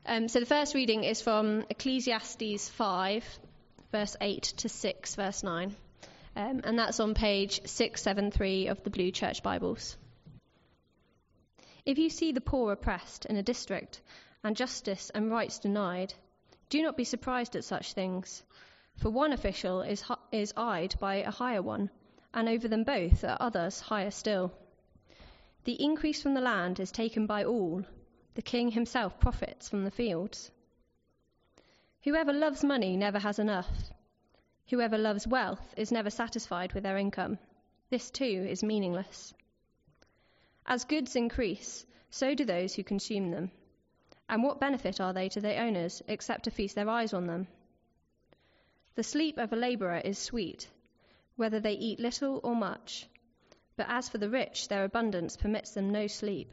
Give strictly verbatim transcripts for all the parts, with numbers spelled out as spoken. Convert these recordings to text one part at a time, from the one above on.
Um, so the first reading is from Ecclesiastes five, verse eight to six, verse nine. Um, and that's on page six seventy-three of the Blue Church Bibles. If you see the poor oppressed in a district and justice and rights denied, do not be surprised at such things. For one official is, is eyed by a higher one, and over them both are others higher still. The increase from the land is taken by all. The king himself profits from the fields. Whoever loves money never has enough. Whoever loves wealth is never satisfied with their income. This too is meaningless. As goods increase, so do those who consume them. And what benefit are they to their owners except to feast their eyes on them? The sleep of a labourer is sweet, whether they eat little or much. But as for the rich, their abundance permits them no sleep.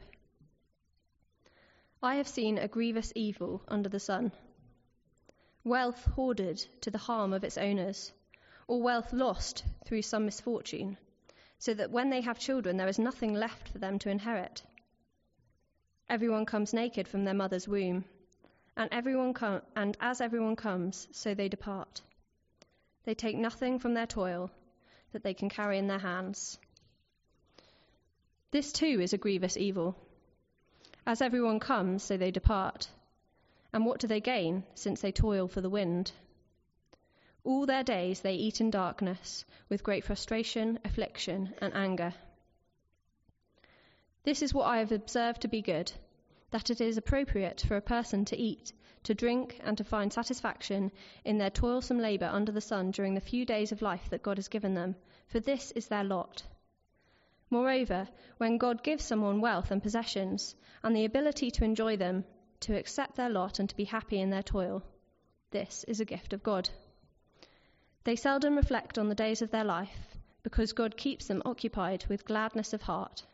I have seen a grievous evil under the sun. Wealth hoarded to the harm of its owners, or wealth lost through some misfortune, so that when they have children there is nothing left for them to inherit. Everyone comes naked from their mother's womb, and everyone com- and as everyone comes, so they depart. They take nothing from their toil that they can carry in their hands. This too is a grievous evil. As everyone comes, so they depart. And what do they gain, since they toil for the wind? All their days they eat in darkness, with great frustration, affliction, and anger. This is what I have observed to be good, that it is appropriate for a person to eat, to drink, and to find satisfaction in their toilsome labour under the sun during the few days of life that God has given them, for this is their lot. Moreover, when God gives someone wealth and possessions, and the ability to enjoy them, to accept their lot and to be happy in their toil, this is a gift of God. They seldom reflect on the days of their life, because God keeps them occupied with gladness of heart.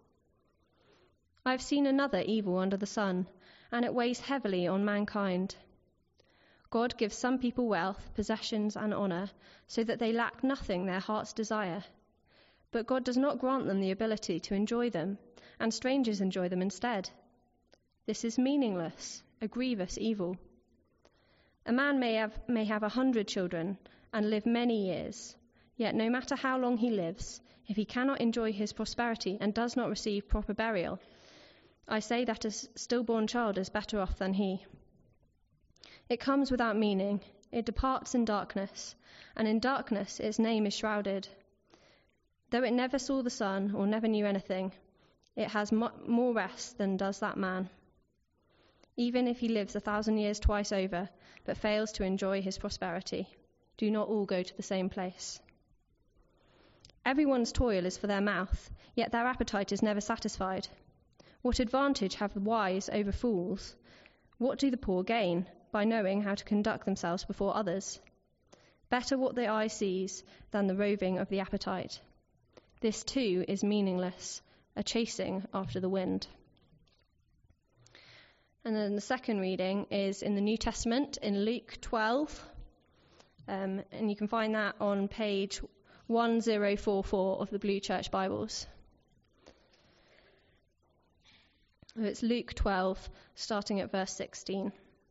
I have seen another evil under the sun, and it weighs heavily on mankind. God gives some people wealth, possessions, and honour, so that they lack nothing their hearts desire. But God does not grant them the ability to enjoy them, and strangers enjoy them instead. This is meaningless, a grievous evil. A man may have may have a hundred children and live many years, yet no matter how long he lives, if he cannot enjoy his prosperity and does not receive proper burial, I say that a stillborn child is better off than he. It comes without meaning, it departs in darkness, and in darkness its name is shrouded. Though it never saw the sun or never knew anything, it has mo- more rest than does that man. Even if he lives a thousand years twice over, but fails to enjoy his prosperity, do not all go to the same place. Everyone's toil is for their mouth, yet their appetite is never satisfied. What advantage have the wise over fools? What do the poor gain by knowing how to conduct themselves before others? Better what the eye sees than the roving of the appetite. This too is meaningless, a chasing after the wind. And then the second reading is in the New Testament, in Luke twelve. Um, and you can find that on page one thousand forty-four of the Blue Church Bibles. It's Luke twelve, starting at verse sixteen.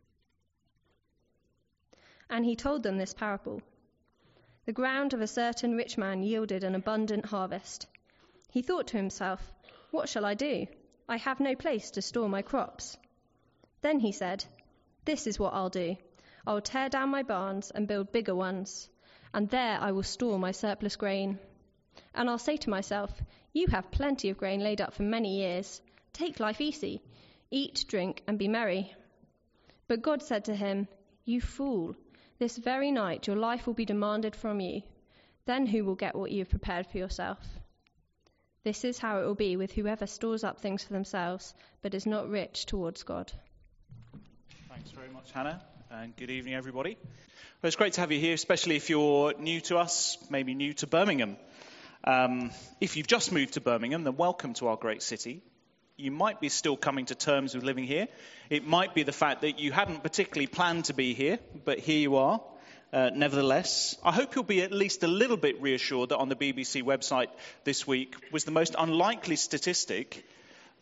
And he told them this parable. The ground of a certain rich man yielded an abundant harvest. He thought to himself, "What shall I do? I have no place to store my crops." Then he said, "This is what I'll do. I'll tear down my barns and build bigger ones, and there I will store my surplus grain. And I'll say to myself, you have plenty of grain laid up for many years. Take life easy. Eat, drink, and be merry." But God said to him, "You fool, this very night your life will be demanded from you. Then who will get what you have prepared for yourself? This is how it will be with whoever stores up things for themselves, but is not rich towards God." Thanks very much, Hannah, and good evening, everybody. Well, it's great to have you here, especially if you're new to us, maybe new to Birmingham. Um, if you've just moved to Birmingham, then welcome to our great city. You might be still coming to terms with living here. It might be the fact that you hadn't particularly planned to be here, but here you are. Uh, nevertheless, I hope you'll be at least a little bit reassured that on the B B C website this week was the most unlikely statistic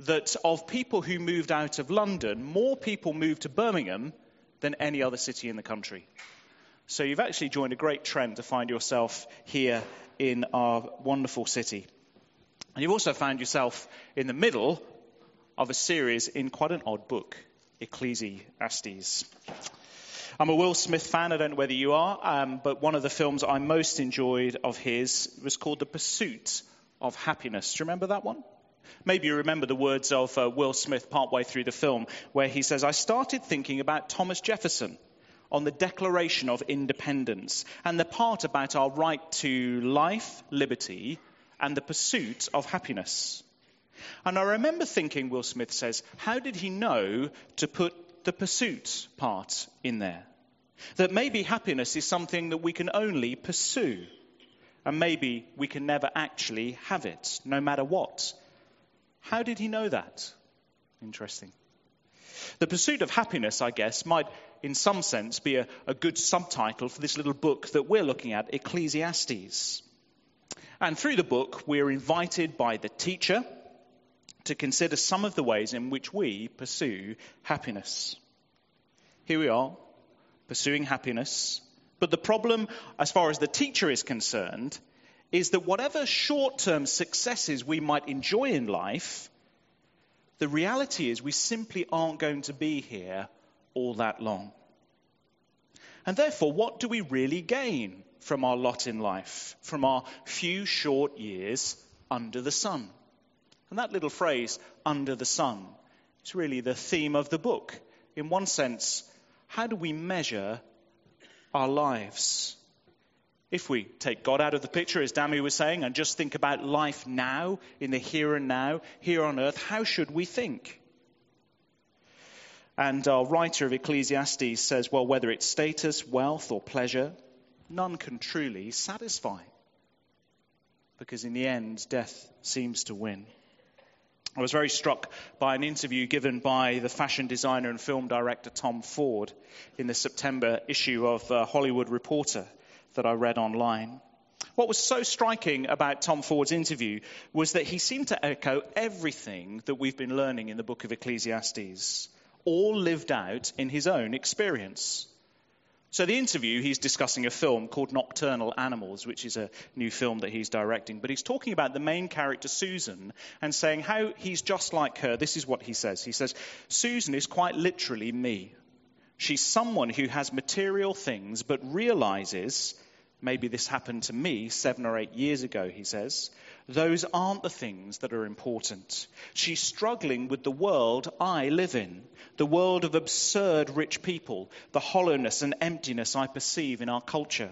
that of people who moved out of London, more people moved to Birmingham than any other city in the country. So you've actually joined a great trend to find yourself here in our wonderful city. And you've also found yourself in the middle of a series in quite an odd book, Ecclesiastes. I'm a Will Smith fan, I don't know whether you are, um, but one of the films I most enjoyed of his was called The Pursuit of Happiness. Do you remember that one? Maybe you remember the words of uh, Will Smith partway through the film, where he says, I started thinking about Thomas Jefferson on the Declaration of Independence and the part about our right to life, liberty, and the pursuit of happiness. And I remember thinking, Will Smith says, how did he know to put the pursuit part in there? That maybe happiness is something that we can only pursue, and maybe we can never actually have it, no matter what. How did he know that? Interesting. The pursuit of happiness, I guess, might in some sense be a, a good subtitle for this little book that we're looking at, Ecclesiastes. And through the book, we're invited by the teacher to consider some of the ways in which we pursue happiness. Here we are, pursuing happiness. But the problem, as far as the teacher is concerned, is that whatever short-term successes we might enjoy in life, the reality is we simply aren't going to be here all that long. And therefore, what do we really gain from our lot in life, from our few short years under the sun? And that little phrase, under the sun, is really the theme of the book. In one sense, how do we measure our lives? If we take God out of the picture, as Dami was saying, and just think about life now, in the here and now, here on earth, how should we think? And our writer of Ecclesiastes says, well, whether it's status, wealth, or pleasure, none can truly satisfy. Because in the end, death seems to win. I was very struck by an interview given by the fashion designer and film director Tom Ford in the September issue of uh, Hollywood Reporter that I read online. What was so striking about Tom Ford's interview was that he seemed to echo everything that we've been learning in the book of Ecclesiastes, all lived out in his own experience. So the interview, he's discussing a film called Nocturnal Animals, which is a new film that he's directing. But he's talking about the main character, Susan, and saying how he's just like her. This is what he says. He says, Susan is quite literally me. She's someone who has material things, but realizes, maybe this happened to me seven or eight years ago, he says, those aren't the things that are important. She's struggling with the world I live in, the world of absurd rich people, the hollowness and emptiness I perceive in our culture.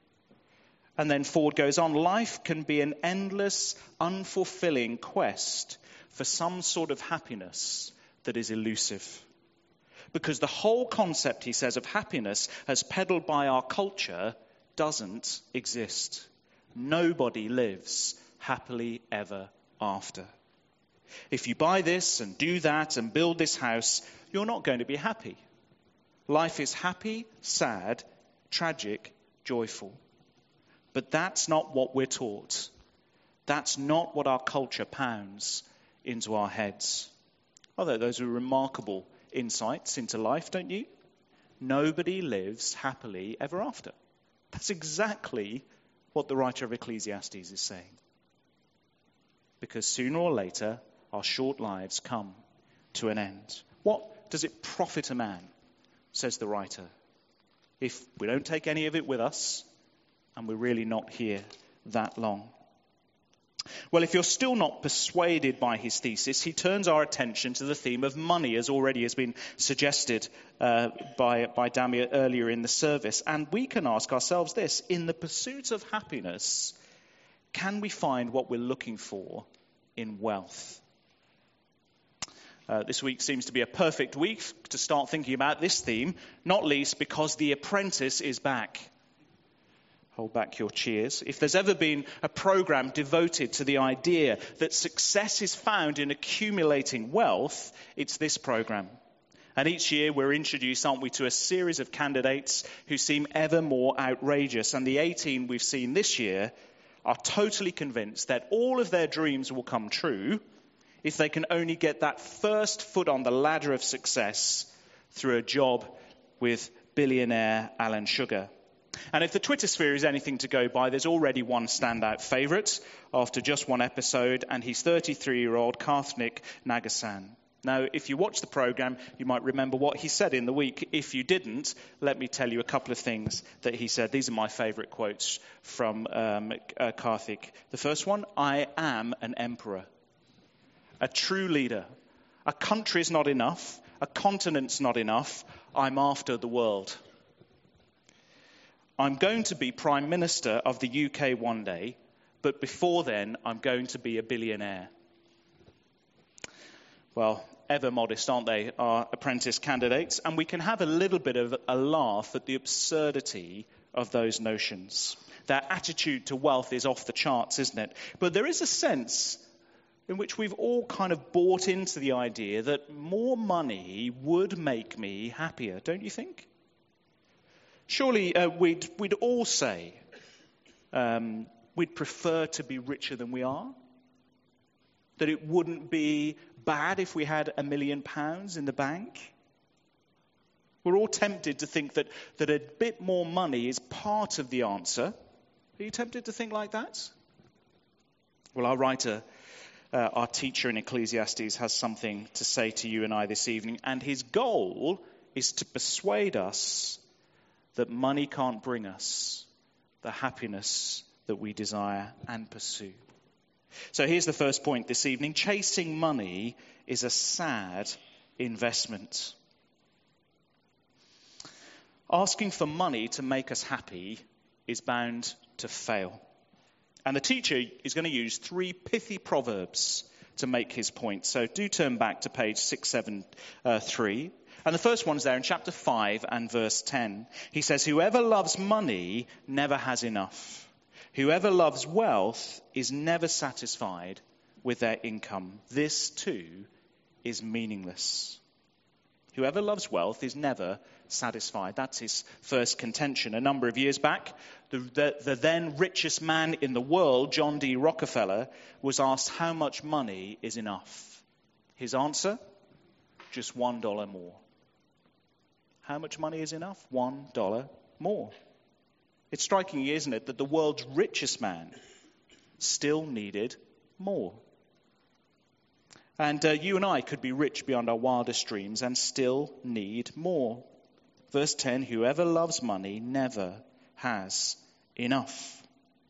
And then Ford goes on, life can be an endless, unfulfilling quest for some sort of happiness that is elusive. Because the whole concept, he says, of happiness as peddled by our culture doesn't exist. Nobody lives happily ever after. If you buy this and do that and build this house, you're not going to be happy. Life is happy, sad, tragic, joyful. But that's not what we're taught. That's not what our culture pounds into our heads. Although those are remarkable insights into life, don't you? Nobody lives happily ever after. That's exactly what the writer of Ecclesiastes is saying. Because sooner or later, our short lives come to an end. What does it profit a man, says the writer, if we don't take any of it with us and we're really not here that long? Well, if you're still not persuaded by his thesis, he turns our attention to the theme of money, as already has been suggested uh, by, by Damia earlier in the service. And we can ask ourselves this: in the pursuit of happiness, can we find what we're looking for in wealth? Uh, this week seems to be a perfect week to start thinking about this theme, not least because The Apprentice is back. Hold back your cheers. If there's ever been a program devoted to the idea that success is found in accumulating wealth, it's this program. And each year we're introduced, aren't we, to a series of candidates who seem ever more outrageous. And the eighteen we've seen this year are totally convinced that all of their dreams will come true if they can only get that first foot on the ladder of success through a job with billionaire Alan Sugar. And if the Twitter sphere is anything to go by, there's already one standout favourite after just one episode, and he's thirty-three-year-old Karthik Nagasan. Now, if you watch the programme, you might remember what he said in the week. If you didn't, let me tell you a couple of things that he said. These are my favourite quotes from um, uh, Karthik. The first one, I am an emperor, a true leader. A country's not enough, a continent's not enough, I'm after the world. I'm going to be Prime Minister of the U K one day, but before then, I'm going to be a billionaire. Well, ever modest, aren't they, our apprentice candidates? And we can have a little bit of a laugh at the absurdity of those notions. Their attitude to wealth is off the charts, isn't it? But there is a sense in which we've all kind of bought into the idea that more money would make me happier, don't you think? Surely uh, we'd, we'd all say um, we'd prefer to be richer than we are. That it wouldn't be bad if we had a million pounds in the bank. We're all tempted to think that, that a bit more money is part of the answer. Are you tempted to think like that? Well, our writer, uh, our teacher in Ecclesiastes, has something to say to you and I this evening. And his goal is to persuade us that money can't bring us the happiness that we desire and pursue. So here's the first point this evening. Chasing money is a sad investment. Asking for money to make us happy is bound to fail. And the teacher is going to use three pithy proverbs to make his point. So do turn back to page six seventy-three. And the first one's there in chapter five and verse ten. He says, whoever loves money never has enough. Whoever loves wealth is never satisfied with their income. This too is meaningless. Whoever loves wealth is never satisfied. That's his first contention. A number of years back, the, the, the then richest man in the world, John D. Rockefeller, was asked how much money is enough. His answer, just one dollar more. How much money is enough? One dollar more. It's striking, isn't it, that the world's richest man still needed more. And uh, you and I could be rich beyond our wildest dreams and still need more. Verse ten, whoever loves money never has enough.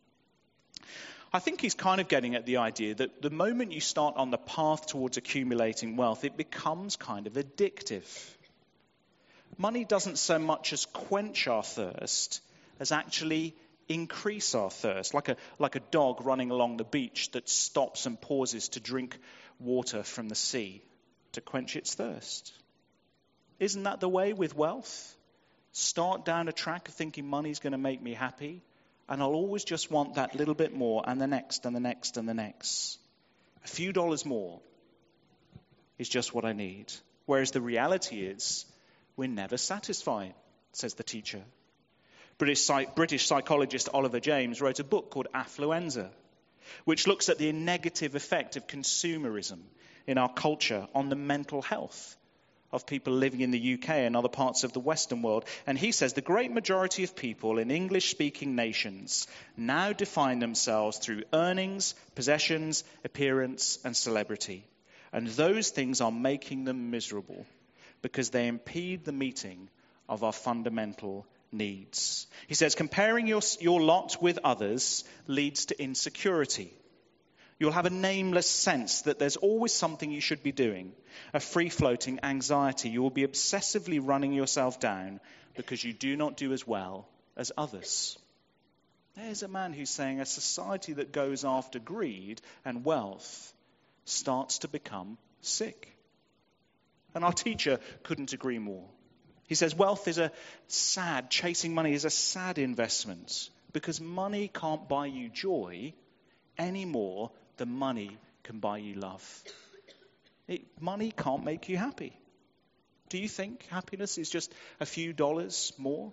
I think he's kind of getting at the idea that the moment you start on the path towards accumulating wealth, it becomes kind of addictive. Money doesn't so much as quench our thirst as actually increase our thirst, like a, like a dog running along the beach that stops and pauses to drink water from the sea to quench its thirst. Isn't that the way with wealth? Start down a track of thinking money's going to make me happy, and I'll always just want that little bit more, and the next, and the next, and the next. A few dollars more is just what I need. Whereas the reality is, we're never satisfied, says the teacher. British, British psychologist Oliver James wrote a book called Affluenza, which looks at the negative effect of consumerism in our culture on the mental health of people living in the U K and other parts of the Western world. And he says the great majority of people in English-speaking nations now define themselves through earnings, possessions, appearance, and celebrity. And those things are making them miserable because they impede the meeting of our fundamental needs. He says, comparing your, your lot with others leads to insecurity. You'll have a nameless sense that there's always something you should be doing, a free-floating anxiety. You will be obsessively running yourself down because you do not do as well as others. There's a man who's saying a society that goes after greed and wealth starts to become sick. And our teacher couldn't agree more. He says wealth is a sad, chasing money is a sad investment because money can't buy you joy any more than money can buy you love. It, money can't make you happy. Do you think happiness is just a few dollars more?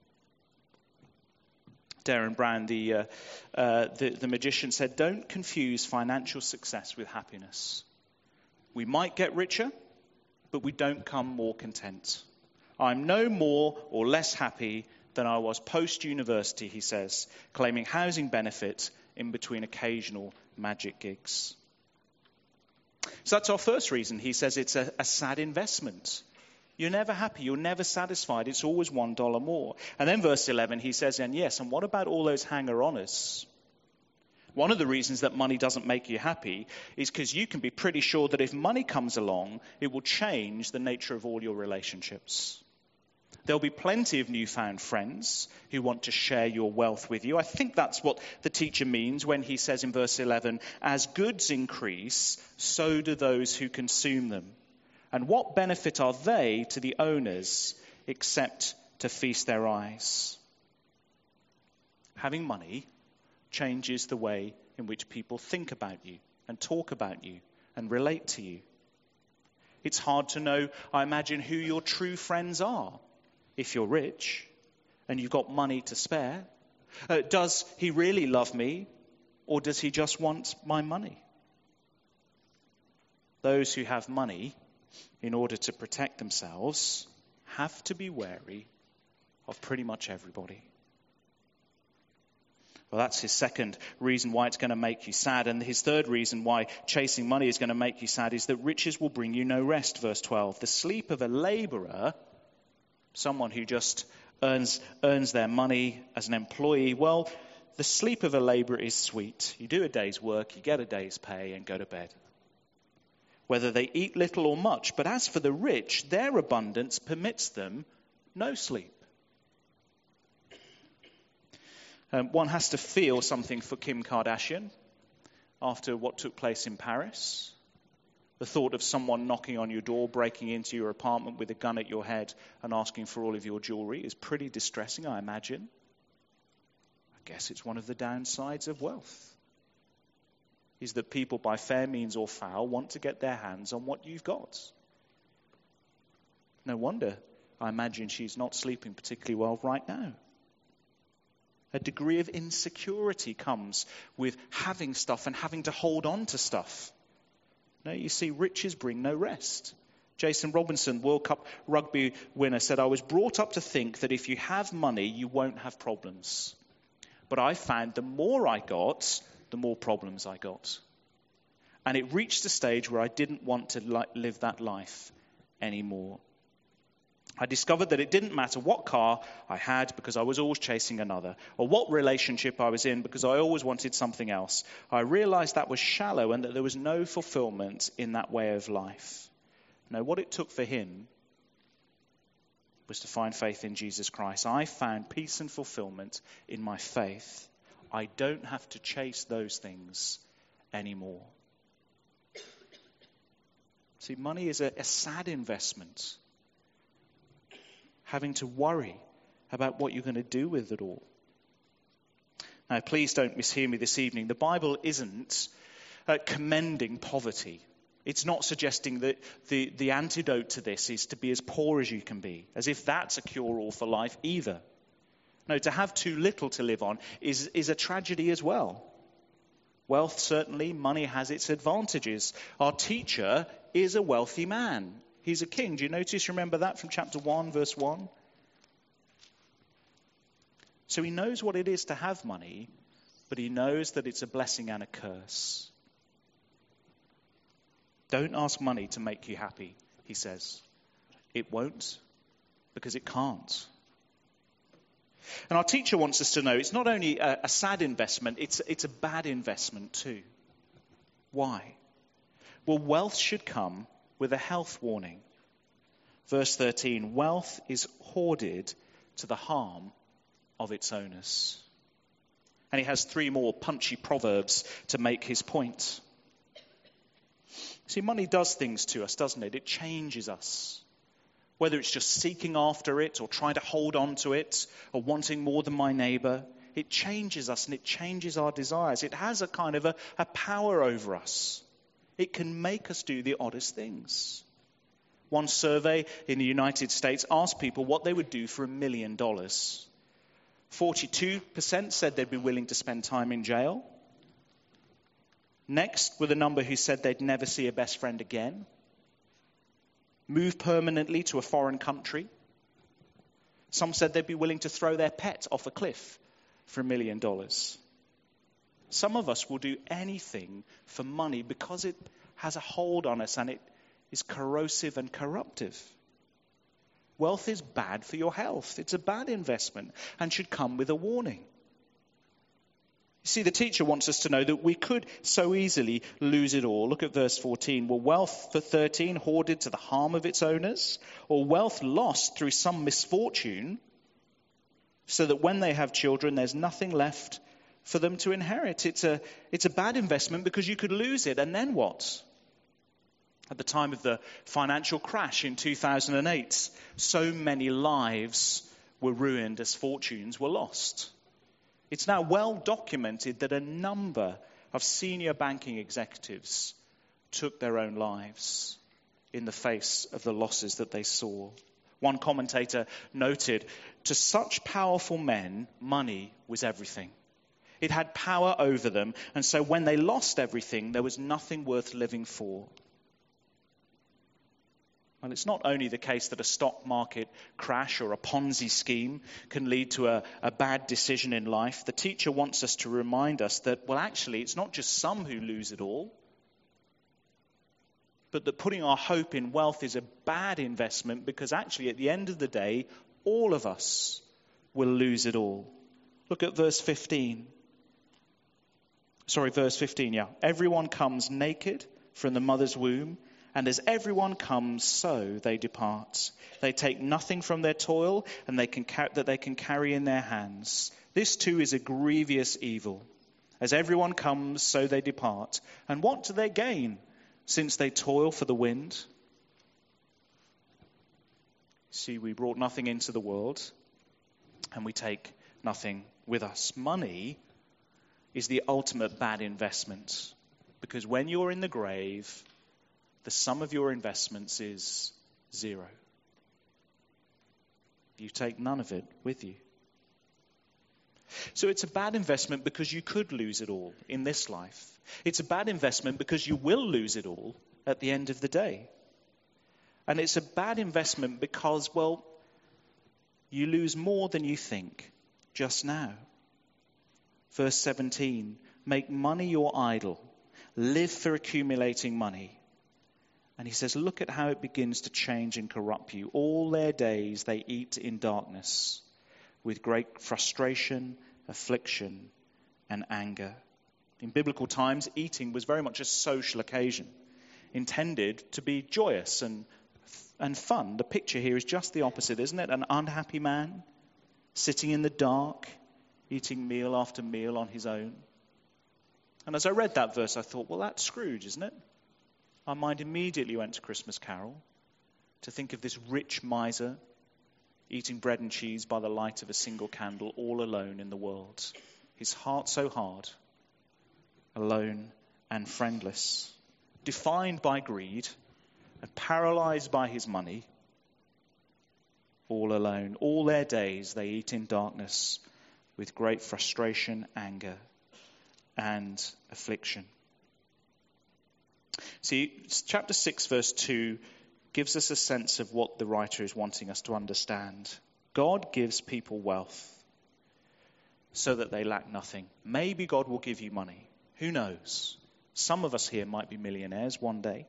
Darren Brown, the, uh, uh, the, the magician, said, don't confuse financial success with happiness. We might get richer, but we don't come more content. I'm no more or less happy than I was post-university, he says, claiming housing benefit in between occasional magic gigs. So that's our first reason. He says it's a, a sad investment. You're never happy. You're never satisfied. It's always one dollar more. And then verse eleven, he says, and yes, and what about all those hanger-oners? One of the reasons that money doesn't make you happy is because you can be pretty sure that if money comes along, it will change the nature of all your relationships. There'll be plenty of newfound friends who want to share your wealth with you. I think that's what the teacher means when he says in verse eleven, as goods increase, so do those who consume them. And what benefit are they to the owners except to feast their eyes? Having money changes the way in which people think about you and talk about you and relate to you. It's hard to know, I imagine, who your true friends are if you're rich and you've got money to spare. Uh, does he really love me, or does he just want my money? Those who have money in order to protect themselves have to be wary of pretty much everybody. Well, that's his second reason why it's going to make you sad. And his third reason why chasing money is going to make you sad is that riches will bring you no rest, verse twelve. The sleep of a laborer, someone who just earns earns their money as an employee, well, the sleep of a laborer is sweet. You do a day's work, you get a day's pay and go to bed. Whether they eat little or much, but as for the rich, their abundance permits them no sleep. Um, one has to feel something for Kim Kardashian after what took place in Paris. The thought of someone knocking on your door, breaking into your apartment with a gun at your head and asking for all of your jewelry is pretty distressing, I imagine. I guess it's one of the downsides of wealth, is that people by fair means or foul want to get their hands on what you've got. No wonder, I imagine, she's not sleeping particularly well right now. A degree of insecurity comes with having stuff and having to hold on to stuff. No, you see, riches bring no rest. Jason Robinson, World Cup rugby winner, said, I was brought up to think that if you have money, you won't have problems. But I found the more I got, the more problems I got. And it reached a stage where I didn't want to li- live that life anymore. I discovered that it didn't matter what car I had because I was always chasing another, or what relationship I was in because I always wanted something else. I realized that was shallow and that there was no fulfillment in that way of life. No, what it took for him was to find faith in Jesus Christ. I found peace and fulfillment in my faith. I don't have to chase those things anymore. See, money is a, a sad investment. Having to worry about what you're going to do with it all. Now, please don't mishear me this evening. The Bible isn't uh, commending poverty. It's not suggesting that the, the antidote to this is to be as poor as you can be, as if that's a cure-all for life either. No, to have too little to live on is, is a tragedy as well. Wealth, certainly, money has its advantages. Our teacher is a wealthy man. He's a king. Do you notice, remember that from chapter one, verse one? So he knows what it is to have money, but he knows that it's a blessing and a curse. Don't ask money to make you happy, he says. It won't, because it can't. And our teacher wants us to know it's not only a, a sad investment, it's, it's a bad investment too. Why? Well, wealth should come with a health warning. Verse thirteen, wealth is hoarded to the harm of its owners. And he has three more punchy proverbs to make his point. See, money does things to us, doesn't it? It changes us. Whether it's just seeking after it or trying to hold on to it or wanting more than my neighbour, it changes us and it changes our desires. It has a kind of a, a power over us. It can make us do the oddest things. One survey in the United States asked people what they would do for a million dollars. forty-two percent said they'd be willing to spend time in jail. Next were the number who said they'd never see a best friend again, move permanently to a foreign country. Some said they'd be willing to throw their pet off a cliff for a million dollars. Some of us will do anything for money because it has a hold on us and it is corrosive and corruptive. Wealth is bad for your health. It's a bad investment and should come with a warning. You see, the teacher wants us to know that we could so easily lose it all. Look at verse fourteen. Were wealth for thirteen hoarded to the harm of its owners, or wealth lost through some misfortune, so that when they have children, there's nothing left for them to inherit? It's a, it's a bad investment because you could lose it, and then what? At the time of the financial crash in two thousand eight, so many lives were ruined as fortunes were lost. It's now well documented that a number of senior banking executives took their own lives in the face of the losses that they saw. One commentator noted, to such powerful men, money was everything. It had power over them, and so when they lost everything, there was nothing worth living for. Well, it's not only the case that a stock market crash or a Ponzi scheme can lead to a, a bad decision in life. The teacher wants us to remind us that, well, actually, it's not just some who lose it all, but that putting our hope in wealth is a bad investment because actually, at the end of the day, all of us will lose it all. Look at verse fifteen. Sorry, verse fifteen, yeah. Everyone comes naked from the mother's womb, and as everyone comes, so they depart. They take nothing from their toil and they can ca- that they can carry in their hands. This too is a grievous evil. As everyone comes, so they depart. And what do they gain, since they toil for the wind? See, we brought nothing into the world, and we take nothing with us. Money is the ultimate bad investment, because when you're in the grave, the sum of your investments is zero. You take none of it with you. So it's a bad investment because you could lose it all in this life. It's a bad investment because you will lose it all at the end of the day. And it's a bad investment because, well, you lose more than you think just now. Verse seventeen, make money your idol. Live for accumulating money. And he says, look at how it begins to change and corrupt you. All their days they eat in darkness with great frustration, affliction, and anger. In biblical times, eating was very much a social occasion, intended to be joyous and, and fun. The picture here is just the opposite, isn't it? An unhappy man sitting in the dark, eating meal after meal on his own. And as I read that verse, I thought, well, that's Scrooge, isn't it? My mind immediately went to Christmas Carol, to think of this rich miser eating bread and cheese by the light of a single candle, all alone in the world. His heart so hard, alone and friendless, defined by greed and paralyzed by his money, all alone. All their days they eat in darkness with great frustration, anger, and affliction. See, chapter six, verse two gives us a sense of what the writer is wanting us to understand. God gives people wealth so that they lack nothing. Maybe God will give you money. Who knows? Some of us here might be millionaires one day.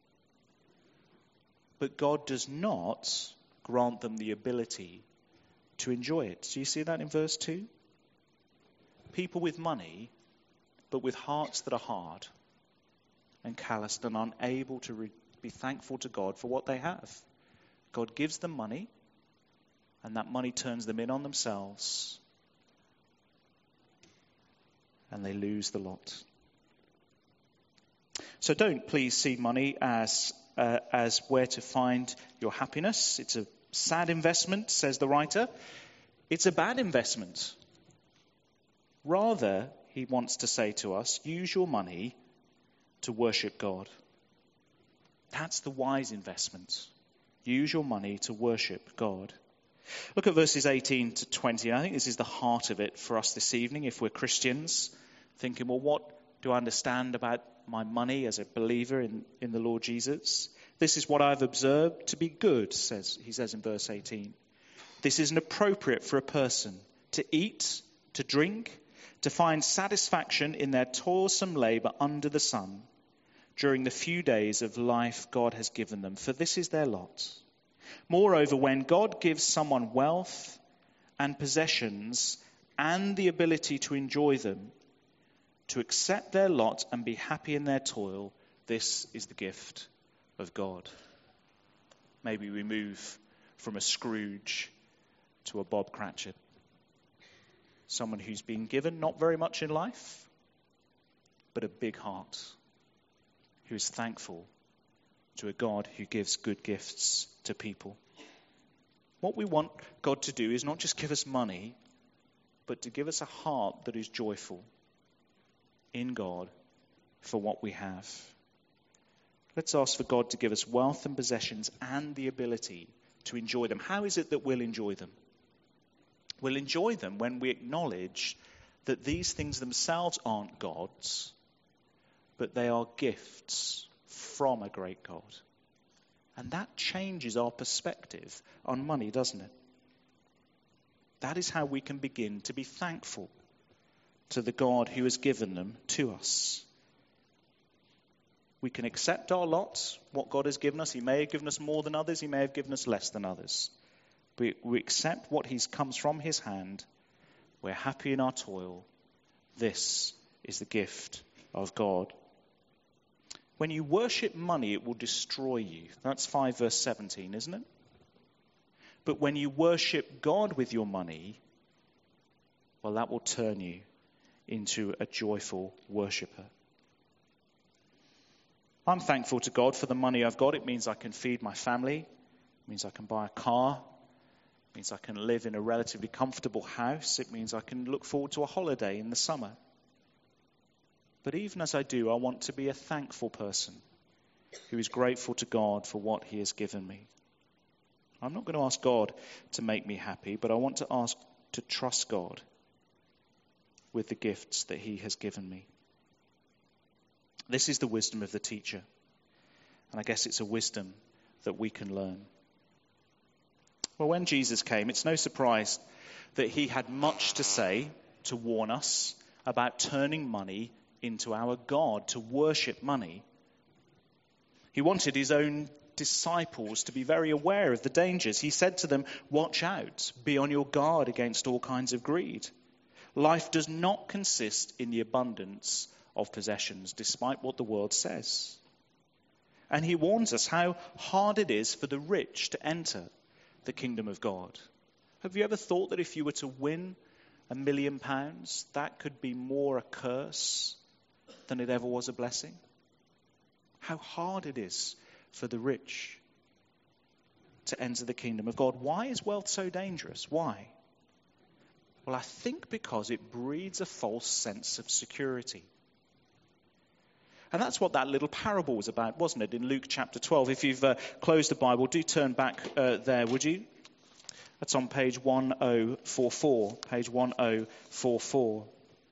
But God does not grant them the ability to enjoy it. Do you see that in verse two? People with money, but with hearts that are hard and calloused and unable to re- be thankful to God for what they have. God gives them money, and that money turns them in on themselves, and they lose the lot. So don't please see money as uh, as where to find your happiness. It's a sad investment, says the writer. It's a bad investment. Rather, he wants to say to us, use your money to worship God. That's the wise investment. Use your money to worship God. Look at verses eighteen to twenty. I think this is the heart of it for us this evening if we're Christians. Thinking, well, what Do I understand about my money as a believer in, in the Lord Jesus? This is what I've observed to be good, says he says in verse eighteen. This isn't appropriate for a person to eat, to drink, to find satisfaction in their toilsome labor under the sun during the few days of life God has given them, for this is their lot. Moreover, when God gives someone wealth and possessions and the ability to enjoy them, to accept their lot and be happy in their toil, this is the gift of God. Maybe we move from a Scrooge to a Bob Cratchit. Someone who's been given not very much in life, but a big heart, who is thankful to a God who gives good gifts to people. What we want God to do is not just give us money, but to give us a heart that is joyful in God for what we have. Let's ask for God to give us wealth and possessions and the ability to enjoy them. How is it that we'll enjoy them? We'll enjoy them when we acknowledge that these things themselves aren't God's, but they are gifts from a great God. And that changes our perspective on money, doesn't it? That is how we can begin to be thankful to the God who has given them to us. We can accept our lot, what God has given us. He may have given us more than others. He may have given us less than others. We, we accept what he's comes from his hand. We're happy in our toil. This is the gift of God. When you worship money, it will destroy you. That's five verse seventeen, isn't it? But when you worship God with your money, well, that will turn you into a joyful worshipper. I'm thankful to God for the money I've got. It means I can feed my family. It means I can buy a car. It means I can live in a relatively comfortable house. It means I can look forward to a holiday in the summer. But even as I do, I want to be a thankful person who is grateful to God for what he has given me. I'm not going to ask God to make me happy, but I want to ask to trust God with the gifts that he has given me. This is the wisdom of the teacher. And I guess it's a wisdom that we can learn. Well, when Jesus came, it's no surprise that he had much to say to warn us about turning money into our God, to worship money. He wanted his own disciples to be very aware of the dangers. He said to them, watch out, be on your guard against all kinds of greed. Life does not consist in the abundance of possessions, despite what the world says. And he warns us how hard it is for the rich to enter the kingdom of God. Have you ever thought that if you were to win a million pounds, that could be more a curse than it ever was a blessing? How hard it is for the rich to enter the kingdom of God. Why is wealth so dangerous? Why? Well, I think because it breeds a false sense of security. And that's what that little parable was about, wasn't it, in Luke chapter twelve? If you've uh, closed the Bible, do turn back uh, there, would you? That's on page one oh four four, page one oh four four.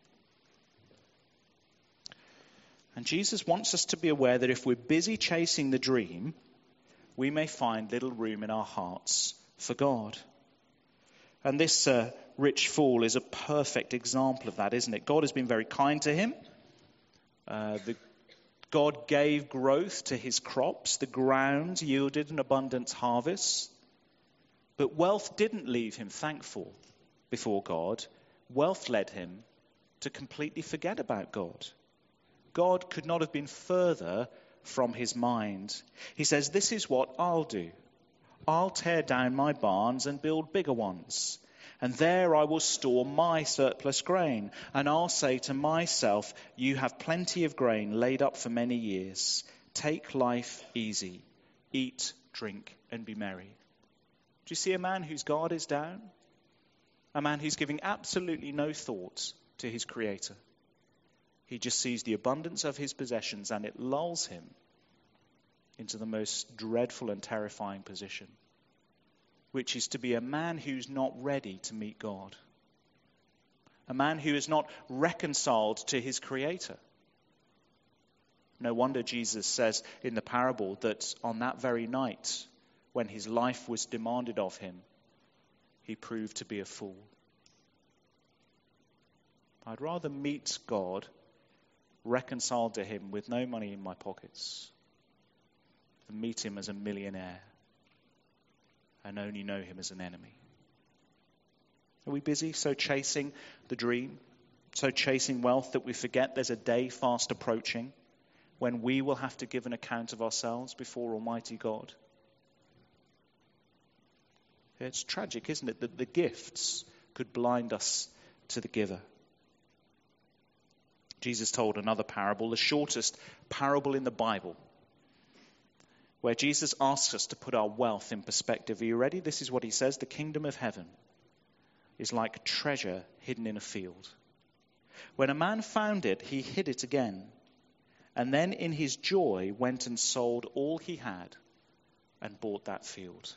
And Jesus wants us to be aware that if we're busy chasing the dream, we may find little room in our hearts for God. And this uh, rich fool is a perfect example of that, isn't it? God has been very kind to him. Uh, the, God gave growth to his crops. The ground yielded an abundant harvest. But wealth didn't leave him thankful before God. Wealth led him to completely forget about God. God could not have been further from his mind. He says, this is what I'll do. I'll tear down my barns and build bigger ones. And there I will store my surplus grain. And I'll say to myself, you have plenty of grain laid up for many years. Take life easy. Eat, drink, and be merry. Do you see a man whose guard is down? A man who's giving absolutely no thought to his Creator. He just sees the abundance of his possessions and it lulls him into the most dreadful and terrifying position, which is to be a man who's not ready to meet God. A man who is not reconciled to his Creator. No wonder Jesus says in the parable that on that very night, when his life was demanded of him, he proved to be a fool. I'd rather meet God, reconciled to him with no money in my pockets, than meet him as a millionaire and only know him as an enemy. Are we busy so chasing the dream, so chasing wealth that we forget there's a day fast approaching when we will have to give an account of ourselves before Almighty God? It's tragic, isn't it, that the gifts could blind us to the giver. Jesus told another parable, the shortest parable in the Bible, where Jesus asks us to put our wealth in perspective. Are you ready? This is what he says. The kingdom of heaven is like treasure hidden in a field. When a man found it, he hid it again, and then in his joy went and sold all he had and bought that field.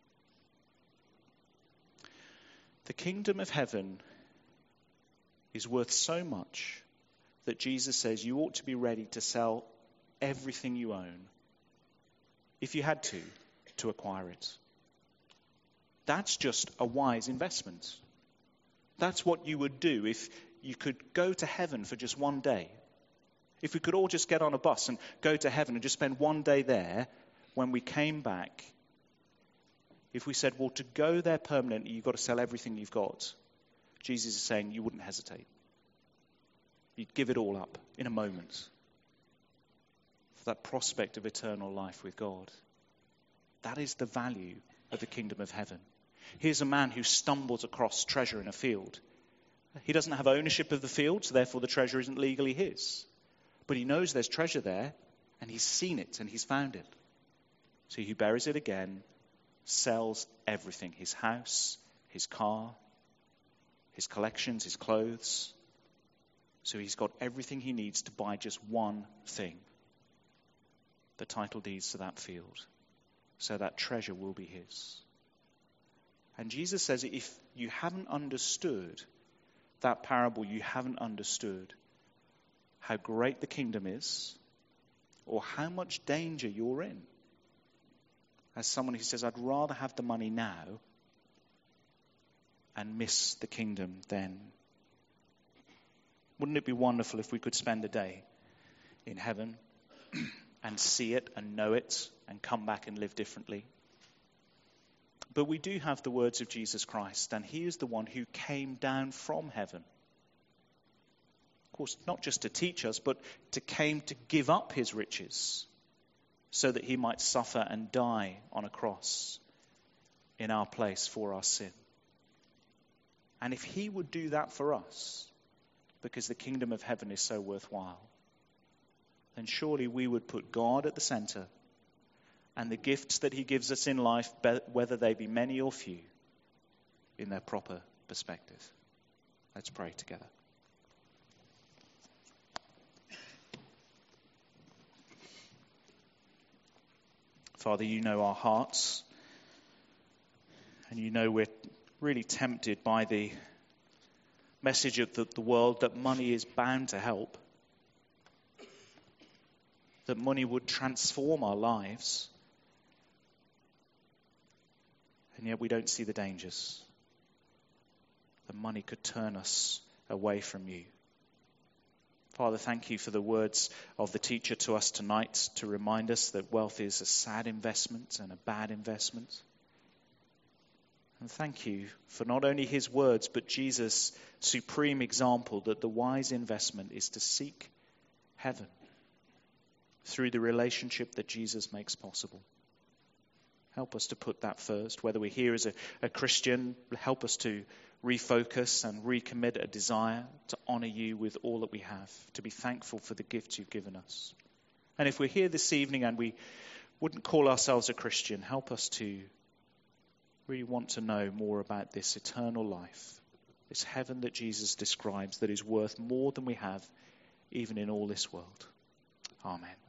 The kingdom of heaven is worth so much that Jesus says you ought to be ready to sell everything you own, if you had to, to acquire it. That's just a wise investment. That's what you would do if you could go to heaven for just one day. If we could all just get on a bus and go to heaven and just spend one day there, when we came back, if we said, well, to go there permanently, you've got to sell everything you've got, Jesus is saying you wouldn't hesitate. You'd give it all up in a moment for that prospect of eternal life with God. That is the value of the kingdom of heaven. Here's a man who stumbles across treasure in a field. He doesn't have ownership of the field, so therefore the treasure isn't legally his. But he knows there's treasure there, and he's seen it, and he's found it. So he buries it again, sells everything, his house, his car, his collections, his clothes. So he's got everything he needs to buy just one thing, the title deeds to that field. So that treasure will be his. And Jesus says if you haven't understood that parable, you haven't understood how great the kingdom is or how much danger you're in. As someone who says, I'd rather have the money now and miss the kingdom then. Wouldn't it be wonderful if we could spend a day in heaven and see it and know it and come back and live differently? But we do have the words of Jesus Christ, and he is the one who came down from heaven. Of course, not just to teach us, but to came to give up his riches so that he might suffer and die on a cross in our place for our sin. And if he would do that for us, because the kingdom of heaven is so worthwhile, then surely we would put God at the center and the gifts that he gives us in life, whether they be many or few, in their proper perspective. Let's pray together. Father, you know our hearts, and you know we're really tempted by the message of the, the world that money is bound to help, that money would transform our lives, and yet we don't see the dangers. That money could turn us away from you. Father, thank you for the words of the teacher to us tonight to remind us that wealth is a sad investment and a bad investment. And thank you for not only his words, but Jesus' supreme example that the wise investment is to seek heaven through the relationship that Jesus makes possible. Help us to put that first. Whether we're here as a, a Christian, help us to refocus and recommit a desire to honor you with all that we have, to be thankful for the gifts you've given us. And if we're here this evening and we wouldn't call ourselves a Christian, help us to really want to know more about this eternal life, this heaven that Jesus describes that is worth more than we have even in all this world. Amen.